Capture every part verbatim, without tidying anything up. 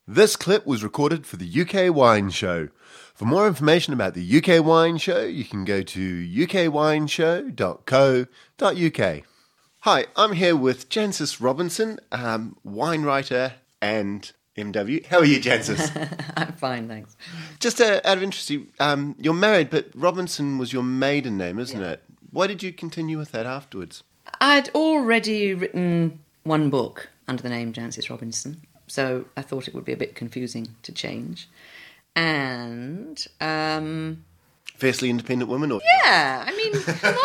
This clip was recorded for the U K Wine Show. For more information about the U K Wine Show, you can go to u k wine show dot co dot u k. Hi, I'm here with Jancis Robinson, um, wine writer and M W. How are you, Jancis? I'm fine, thanks. Just uh, out of interest, you, um, you're married, but Robinson was your maiden name, isn't Yeah. it? Why did you continue with that afterwards? I'd already written one book under the name Jancis Robinson, so I thought it would be a bit confusing to change. And, um... Fiercely independent woman? Or yeah, I mean, come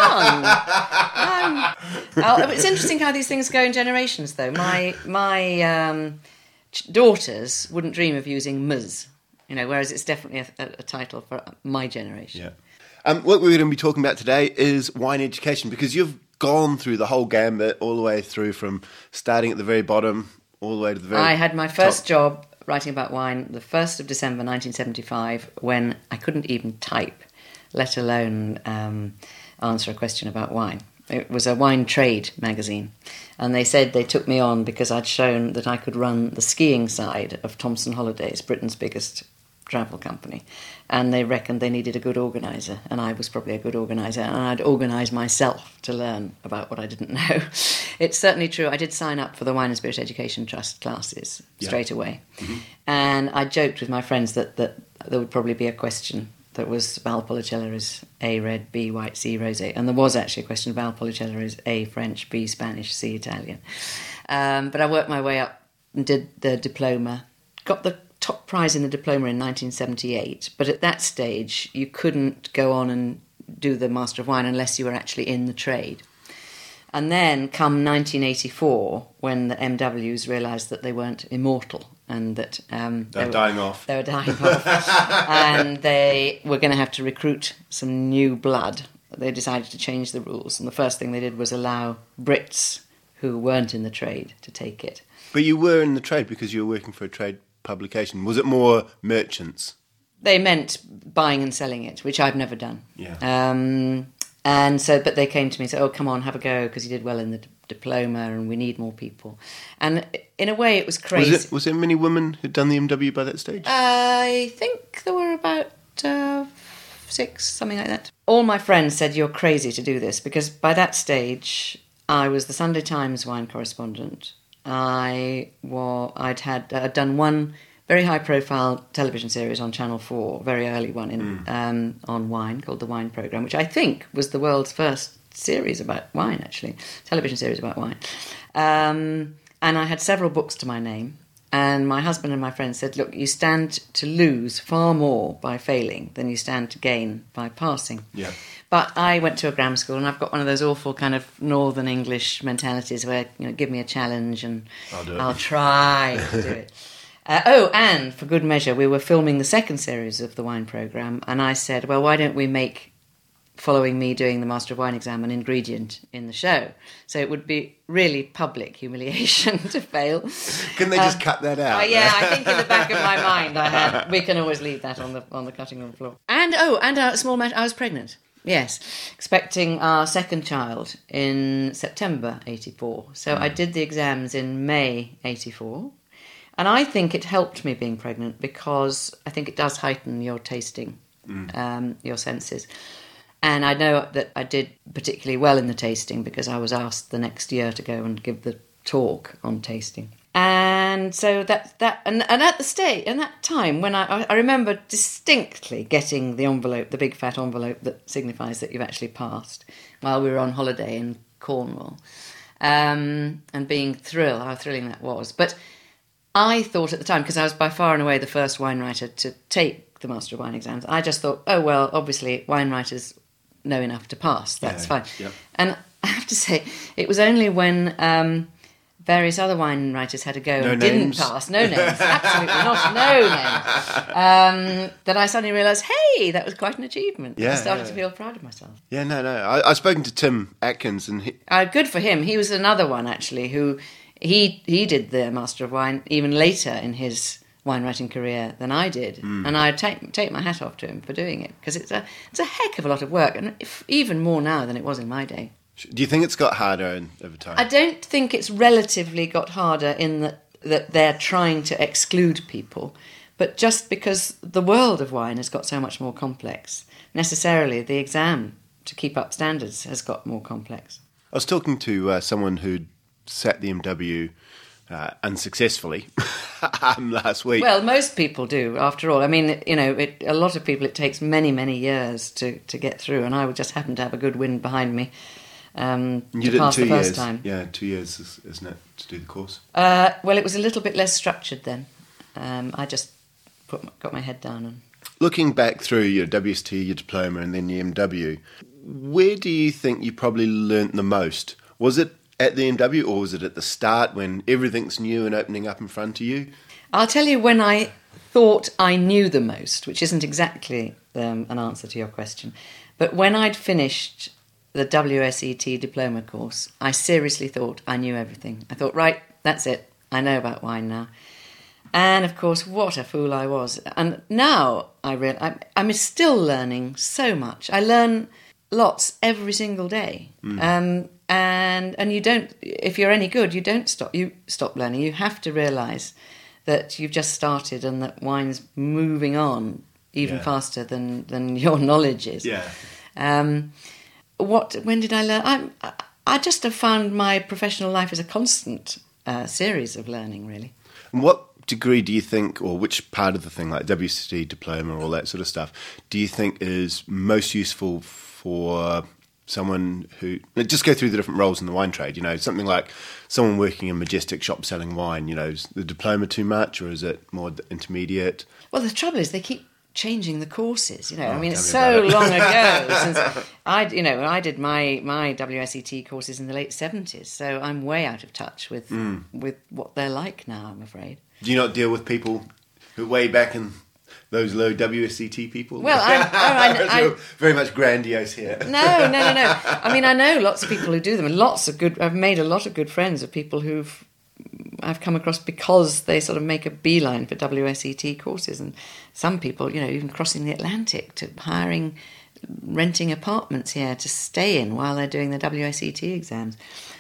on. Um, oh, it's interesting how these things go in generations, though. My my um, daughters wouldn't dream of using Ms, you know, whereas it's definitely a, a title for my generation. Yeah. Um, what we're going to be talking about today is wine education, because you've gone through the whole gambit, all the way through from starting at the very bottom, all the way to the very I had my first top. job writing about wine the first of December nineteen seventy-five, when I couldn't even type, let alone um, answer a question about wine. It was a wine trade magazine, and they said they took me on because I'd shown that I could run the skiing side of Thomson Holidays, Britain's biggest travel company, and they reckoned they needed a good organiser, and I was probably a good organiser, and I'd organise myself to learn about what I didn't know. It's certainly true. I did sign up for the Wine and Spirit Education Trust classes Yeah. straight away, Mm-hmm. and I joked with my friends that, that there would probably be a question that was Valpolicella is A red, B white, C rosé, and there was actually a question Valpolicella is A French, B Spanish, C Italian. Um, but I worked my way up and did the diploma, got the top prize in the diploma in nineteen seventy-eight, but at that stage you couldn't go on and do the Master of Wine unless you were actually in the trade. And then come nineteen eighty-four, when the M Ws realised that they weren't immortal and that um, They're they dying were, off. They were dying off, and they were going to have to recruit some new blood. They decided to change the rules, and the first thing they did was allow Brits who weren't in the trade to take it. But you were in the trade because you were working for a trade publication. Was it more merchants? They meant buying and selling it, which I've never done. Yeah. Um, and so, but they came to me and said, "Oh, come on, have a go, because you did well in the d- diploma, and we need more people." And in a way, it was crazy. Was it? Was there many women who'd done the M W by that stage? I think there were about uh, six, something like that. All my friends said, "You're crazy to do this," because by that stage, I was the Sunday Times wine correspondent. I was, I'd had uh, done one very high-profile television series on Channel four, very early one in Mm. um, on wine, called The Wine Programme, which I think was the world's first series about wine, actually, television series about wine. Um, and I had several books to my name, and my husband and my friends said, "Look, you stand to lose far more by failing than you stand to gain by passing." Yeah. But I went to a grammar school, and I've got one of those awful kind of Northern English mentalities where, you know, give me a challenge and I'll do it. I'll try to do it. Uh, oh, and for good measure, we were filming the second series of the wine programme, and I said, well, why don't we make, following me doing the Master of Wine exam, an ingredient in the show? So it would be really public humiliation to fail. Can they just Um, cut that out? Oh, yeah, I think in the back of my mind I had, we can always leave that on the on the cutting room floor. And, oh, and a small matter, I was pregnant. Yes, expecting our second child in September eighty-four. So I did the exams in May eighty-four. And I think it helped me being pregnant, because I think it does heighten your tasting, Mm. um, your senses. And I know that I did particularly well in the tasting, because I was asked the next year to go and give the talk on tasting. And so that that and, and at the stage, in that time, when I I remember distinctly getting the envelope, the big fat envelope that signifies that you've actually passed, while we were on holiday in Cornwall, um, and being thrilled, how thrilling that was. But I thought at the time, because I was by far and away the first wine writer to take the Master of Wine exams, I just thought, oh, well, obviously wine writers know enough to pass, that's Yeah, fine. yep. And I have to say, it was only when um, various other wine writers had a go No and names. didn't pass, no names, absolutely not, no names, um, that I suddenly realised, hey, that was quite an achievement. Yeah, I started yeah. to feel proud of myself. Yeah, no, no. I, I've spoken to Tim Atkins, and he, Uh, good for him. He was another one, actually, who he he did the Master of Wine even later in his wine writing career than I did, Mm. and I take take my hat off to him for doing it, because it's a it's a heck of a lot of work, and if, even more now than it was in my day. do you think it's got harder in, over time? I don't think it's relatively got harder in that that they're trying to exclude people, but just because the world of wine has got so much more complex, necessarily the exam to keep up standards has got more complex. I was talking to uh, someone who'd sat the M W uh, unsuccessfully um, last week. Well, most people do, after all. I mean, you know, it, a lot of people, it takes many, many years to, to get through, and I would just happen to have a good wind behind me um, you to did pass it two the first years. time. Yeah, two years, isn't it, to do the course? Uh, well, it was a little bit less structured then. Um, I just put my, got my head down and... Looking back through your W S T, your diploma, and then the M W, where do you think you probably learnt the most? Was it at the M W, or was it at the start when everything's new and opening up in front of you? I'll tell you when I thought I knew the most, which isn't exactly um, an answer to your question, but when I'd finished the W S E T diploma course, I seriously thought I knew everything. I thought, right, that's it. I know about wine now. And, of course, what a fool I was. And now I real I'm, I'm still learning so much. I learn lots every single day. Mm. Um, and and you don't, if you're any good, you don't stop. You stop learning. You have to realise that you've just started and that wine's moving on even yeah. faster than, than your knowledge is. Yeah. Um, what? When did I learn? I'm, I, I just have found my professional life as a constant uh, series of learning, really. And what degree do you think, or which part of the thing, like W S T diploma, all that sort of stuff, do you think is most useful for someone who, just go through the different roles in the wine trade, you know, something like someone working in Majestic shop selling wine, you know, is the diploma too much, or is it more intermediate? Well, the trouble is they keep changing the courses, you know. Oh, I mean, it's me so it. long ago since I, you know, I did my, my W S E T courses in the late seventies, so I'm way out of touch with mm. with what they're like now, I'm afraid. Do you not deal with people who way back in those low W S E T people? Well, I, oh, I, I very much grandiose here. No, no, no, no. I mean, I know lots of people who do them, and lots of good. I've made a lot of good friends of people who've I've come across because they sort of make a beeline for W S E T courses, and some people, you know, even crossing the Atlantic to hiring, renting apartments here to stay in while they're doing the W S E T exams.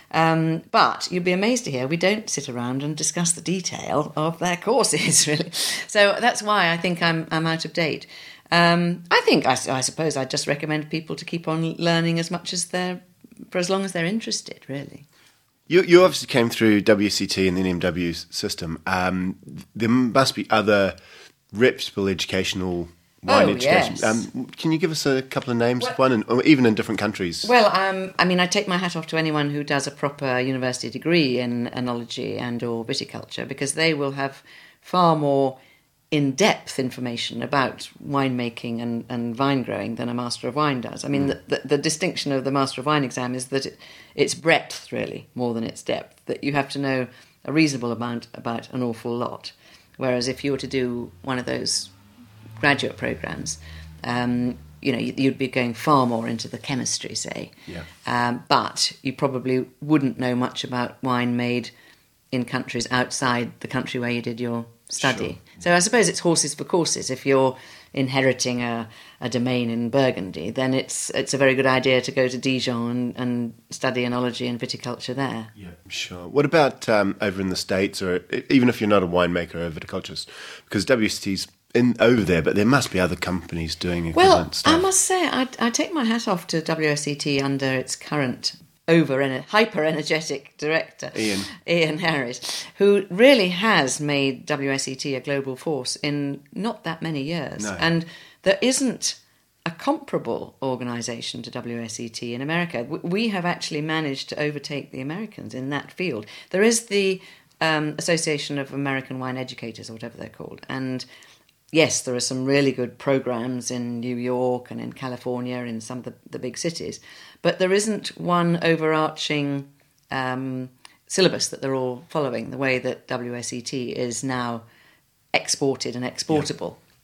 Um, but you'd be amazed to hear we don't sit around and discuss the detail of their courses, really. So that's why I think I'm I'm out of date. Um, I think, I, I suppose I'd just recommend people to keep on learning as much as they're, for as long as they're interested, really. You, you obviously came through W S E T and then M W's system. Um, there must be other reputable educational wine oh, education. Yes. Um, can you give us a couple of names well, of one, and, or even in different countries? Well, um, I mean, I take my hat off to anyone who does a proper university degree in enology and or viticulture, because they will have far more in-depth information about winemaking and, and vine growing than a Master of Wine does. I mean, mm. the, the, the distinction of the Master of Wine exam is that it, it's breadth, really, more than its depth, that you have to know a reasonable amount about an awful lot. Whereas if you were to do one of those graduate programs, um, you know, you'd be going far more into the chemistry, say. Yeah. Um, but you probably wouldn't know much about wine made in countries outside the country where you did your study. Sure. So I suppose it's horses for courses. If you're inheriting a, a domain in Burgundy, then it's it's a very good idea to go to Dijon and, and study enology and viticulture there. Yeah, sure. What about um, over in the States, or even if you're not a winemaker or a viticulturist? Because W S T's in over there, but there must be other companies doing equivalent well, stuff. Well, I must say, I, I take my hat off to W S E T under its current over hyper energetic director, Ian. Ian Harris, who really has made W S E T a global force in not that many years. No. And there isn't a comparable organisation to W S E T in America. We have actually managed to overtake the Americans in that field. There is the um, Association of American Wine Educators, or whatever they're called, and yes, there are some really good programs in New York and in California, in some of the, the big cities, but there isn't one overarching um, syllabus that they're all following, the way that W S E T is now exported and exportable.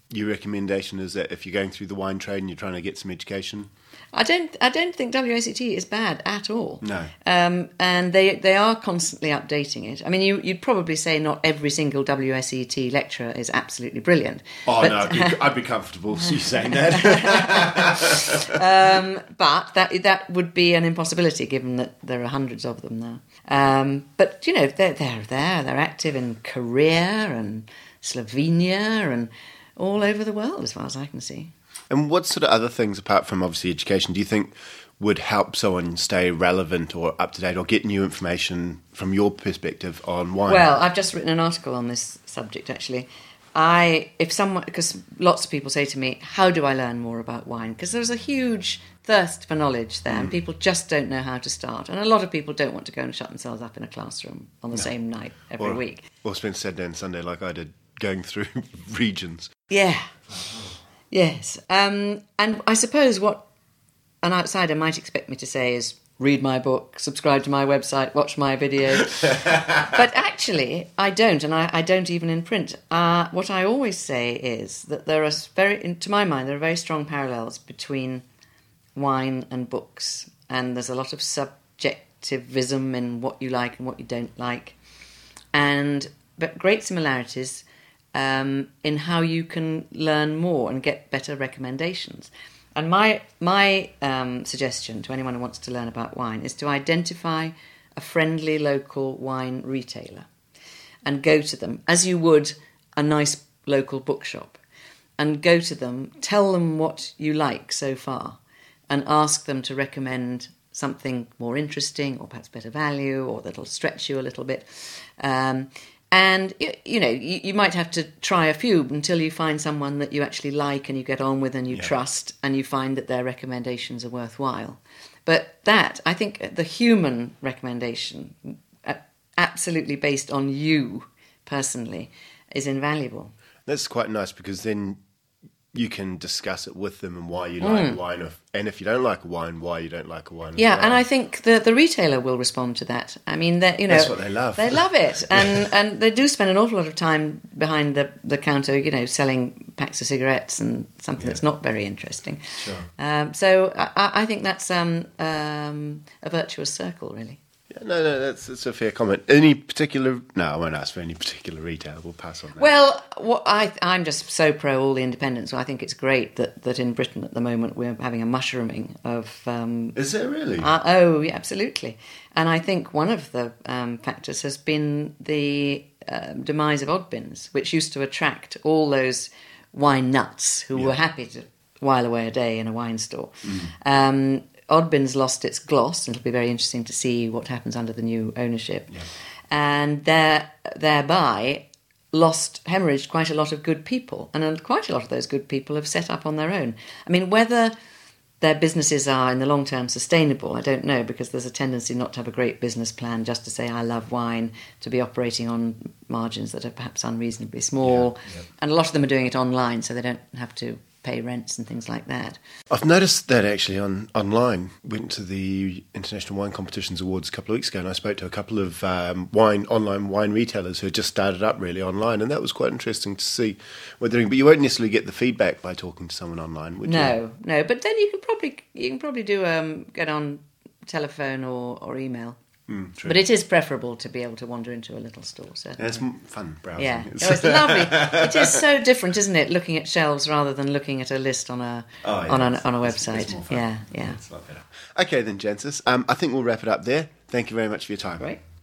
your recommendation is that if you're going through the wine trade and you're trying to get some education? I don't. I don't think W A C T is bad at all. No. Um, and they they are constantly updating it. I mean, you, you'd probably say not every single W A C T lecturer is absolutely brilliant. Oh but, no, I'd be, I'd be comfortable you saying that. um, but that that would be an impossibility, given that there are hundreds of them now. Um, but you know, they're they're there. They're active in Korea and Slovenia and all over the world, as far as I can see. And what sort of other things, apart from obviously education, do you think would help someone stay relevant or up to date or get new information from your perspective on wine? Well, I've just written an article on this subject, actually. I, if someone, because lots of people say to me, how do I learn more about wine? Because there's a huge thirst for knowledge there, mm. and people just don't know how to start. And a lot of people don't want to go and shut themselves up in a classroom on the no. same night every or, week. Or spend Saturday and Sunday like I did, going through regions. Yeah. Yes. Um, and I suppose what an outsider might expect me to say is read my book, subscribe to my website, watch my videos. But actually, I don't, and I, I don't even in print. Uh, what I always say is that there are very, to my mind, there are very strong parallels between wine and books. And there's a lot of subjectivism in what you like and what you don't like. And but great similarities Um, in how you can learn more and get better recommendations. And my my um, suggestion to anyone who wants to learn about wine is to identify a friendly local wine retailer and go to them, as you would a nice local bookshop, and go to them, tell them what you like so far, and ask them to recommend something more interesting or perhaps better value or that'll stretch you a little bit. Um, And, you, you know, you, you might have to try a few until you find someone that you actually like and you get on with and you yeah. trust, and you find that their recommendations are worthwhile. But that, I think, the human recommendation, absolutely based on you personally, is invaluable. That's quite nice, because then you can discuss it with them and why you like mm. a wine, or, and if you don't like a wine, why you don't like a wine. Yeah, well. And I think the the retailer will respond to that. I mean, you know, that's what they love. They love it, and and they do spend an awful lot of time behind the, the counter, you know, selling packs of cigarettes and something yeah. that's not very interesting. Sure. Um, so I, I think that's um, um, a virtuous circle, really. No, no, that's, that's a fair comment. Any particular... No, I won't ask for any particular retailer. We'll pass on that. Well, what I, I'm just so pro all the independents. So I think it's great that, that in Britain at the moment we're having a mushrooming of... Um, Is there really? Uh, oh, yeah, absolutely. And I think one of the um, factors has been the uh, demise of Oddbins, which used to attract all those wine nuts who yeah. were happy to while away a day in a wine store. Mm. Um Oddbins lost its gloss, and it'll be very interesting to see what happens under the new ownership. Yeah. And there, thereby lost, hemorrhaged quite a lot of good people. And quite a lot of those good people have set up on their own. I mean, whether their businesses are in the long term sustainable, I don't know, because there's a tendency not to have a great business plan, just to say, I love wine, to be operating on margins that are perhaps unreasonably small. Yeah, yeah. And a lot of them are doing it online, so they don't have to pay rents and things like that. I've noticed that actually on online. Went to the International Wine Competitions Awards a couple of weeks ago, and I spoke to a couple of um, wine online wine retailers who had just started up really online, and that was quite interesting to see what they're doing. But you won't necessarily get the feedback by talking to someone online, would no, you? No, no. But then you can probably you can probably do um, get on telephone or, or email. Mm, but it is preferable to be able to wander into a little store. Certainly. Yeah, it's fun browsing. Yeah, oh, it's lovely. It is so different, isn't it? Looking at shelves rather than looking at a list on a oh, yeah, on a on a website. It's, it's more fun. Yeah, yeah. It's a lot better. Okay, then, Jancis. Um, I think we'll wrap it up there. Thank you very much for your time. Great.